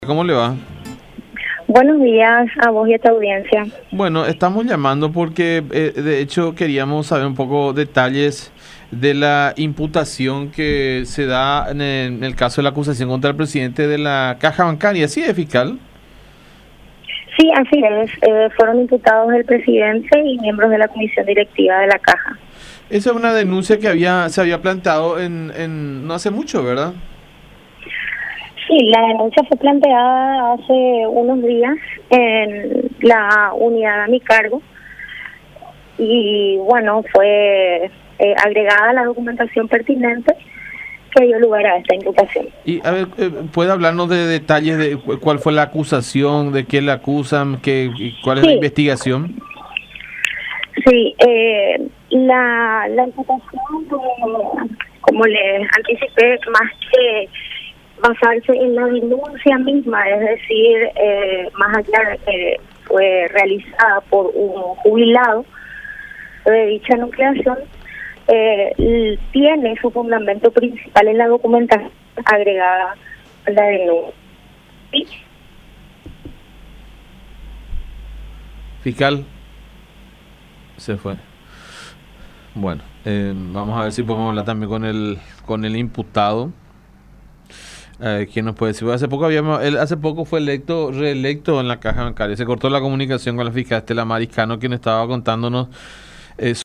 ¿Cómo le va? Buenos días a vos y a tu audiencia. Bueno, estamos llamando porque de hecho queríamos saber un poco detalles de la imputación que se da en el caso de la acusación contra el presidente de la Caja Bancaria. ¿Sí es fiscal? Sí, así es. Fueron imputados el presidente y miembros de la comisión directiva de la Caja. Esa es una denuncia que se había planteado no hace mucho, ¿verdad? Sí, la denuncia fue planteada hace unos días en la unidad a mi cargo y bueno, fue agregada la documentación pertinente que dio lugar a esta imputación. Y a ver, ¿puede hablarnos de detalles de cuál fue la acusación, de qué le acusan, cuál es la investigación? Sí, la imputación, como les anticipé, más que basarse en la denuncia misma, es decir, más allá de que fue realizada por un jubilado de dicha nucleación, tiene su fundamento principal en la documentación agregada a la denuncia. ¿Sí? Fiscal, se fue. Bueno, vamos a ver si podemos hablar también con el imputado. ¿Quién nos puede decir? Él hace poco fue reelecto en la Caja Bancaria. Se cortó la comunicación con la fiscal Estela Mariscano, quien estaba contándonos